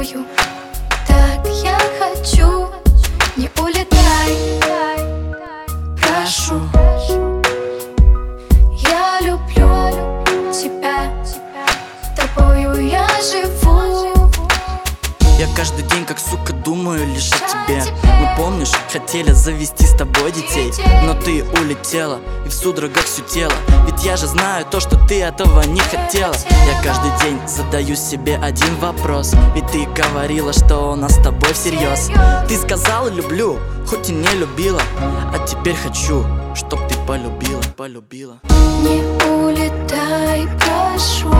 мною. Так я хочу, не улетай, прошу. Я люблю тебя, тобою я живу. Я каждый день как сука думаю лишь о тебе. Мы, помнишь, хотели завести с тобой детей, но ты улетела и в судорогах все тело. Ведь я же знаю то, что ты этого не хотела. Я каждый день задаю себе один вопрос, ведь ты говорила, что у нас с тобой всерьез. Ты сказала люблю, хоть и не любила, а теперь хочу, чтоб ты полюбила. Не улетай, прошу.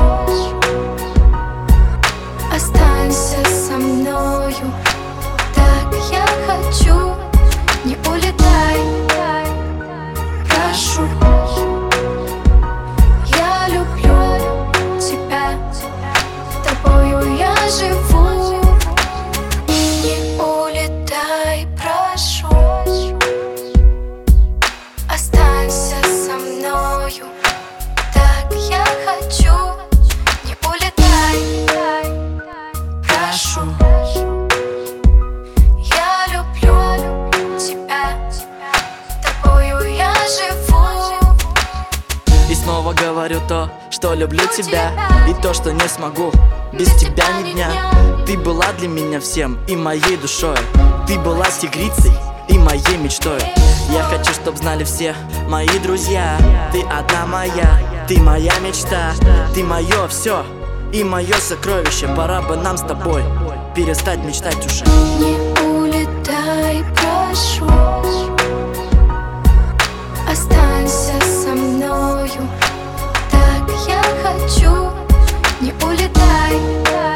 Останься со мною. Так я хочу, не улетай, прошу. Я люблю тебя, тобою я живу. Не улетай, прошу. Останься со мною. Так я хочу, не улетай, прошу. Я люблю тебя, тобою я живу. И снова говорю то, что люблю тебя, и то, что не смогу без тебя ни дня. Ты была для меня всем и моей душой. Ты была тигрицей и моей мечтой. Я хочу, чтоб знали все мои друзья. Ты одна моя, ты моя мечта. Ты мое все и мое сокровище. Пора бы нам с тобой перестать мечтать уже. Не улетай, прошу. Останься со мною. Так я хочу, не улетай.